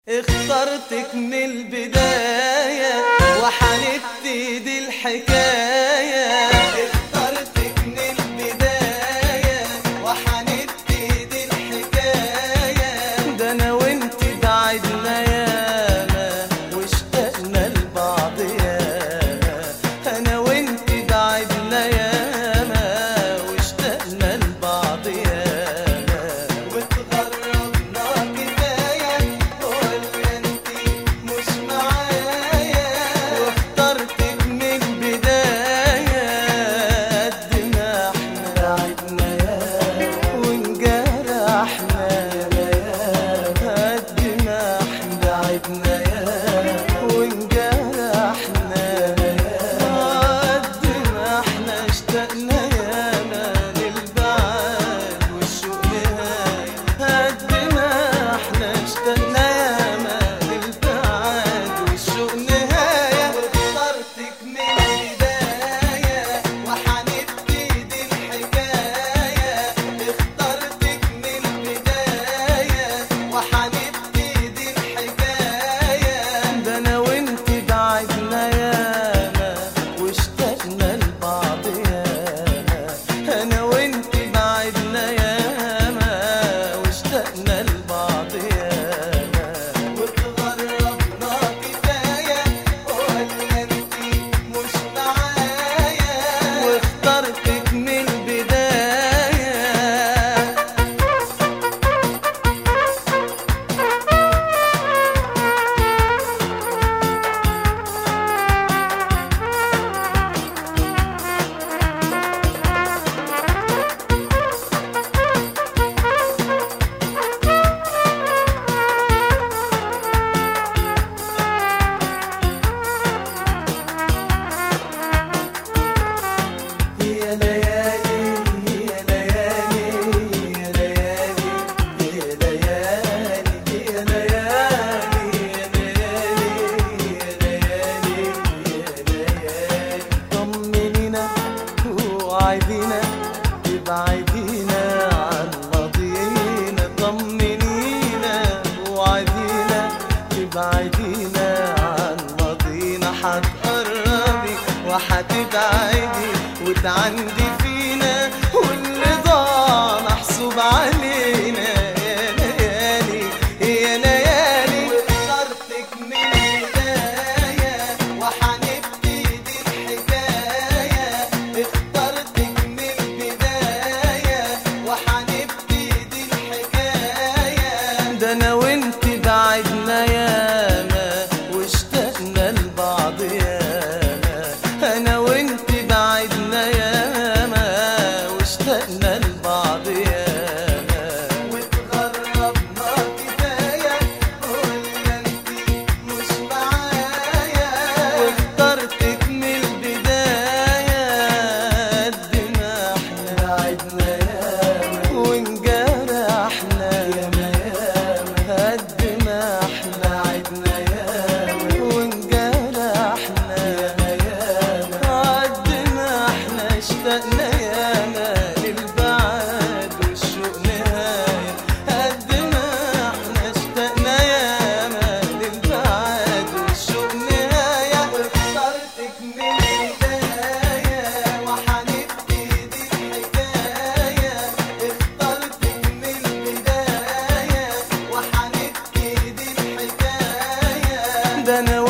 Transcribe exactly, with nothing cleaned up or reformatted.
اخترتك من البداية وحنبتدي الحكاية. اخترتك من البداية وحنبتدي الحكاية. ده أنا وانت بعدنا ياما واشتقنا لبعض ياما. أنا وانت بعدنا ياما واشتقنا لبعض ياما. واتغربنا كفاية ولا انت مش معايا. واخترتك من البداية قد ما احنا بعدنا ياما وانجرحنا ياما. قد ما احنا بعدنا ياما وانجرحنا ياما. قد ما احنا اشتقنا ياما للبعد والشوق نهاية. قد ما احنا اشتقنا ياما للبعد والشوق نهاية. واخترتك من البداية وحنبتدي الحكاية. اخترتك من البداية وحنبتدي الحكاية. ده أنا وانت بعدنا ياما واشتقنا لبعض ياما. أنا وانت بعدنا ياما واشتقنا لبعض ياما. واتغربنا كفاية ولا انت مش معايا. واخترتك من البداية. يا ليالي يا ليالي يا ليالي يا ليالي يا ليالي يا ليالي يا ليالي يا ليالي. طمنينا ووعدينا تبعدينا عن ماضينا. طمنينا ووعدينا تبعدينا عن ماضينا. حتقربي وحتبعدي وتعندي فينا واللي ضاع محسوب علينا. يا ليالي يا ليالي. واخترتك من البداية وحنبتدي الحكاية. اخترتك من البداية وحنبتدي الحكاية. ده أنا وانت بعدنا ياما واشتقنا لبعض ياما. أنا وانت بعدنا ياما واشتقنا لبعض ياما. واتغربنا كفاية ولا انت مش معايا. واخترتك من البداية قد ما احنا بعدنا ياما وانجرحنا ياما ياما. قد ما احنا بعدنا ياما وانجرحنا ياما ياما. قد ما احنا اشتقنا ياما للبعد والشوق نهاية. قد ما احنا اشتقنا ياما للبعد والشوق نهاية. واخترتك من البداية وحنبتدي الحكاية. اخترتك من البداية وحنبتدي الحكاية. ده أنا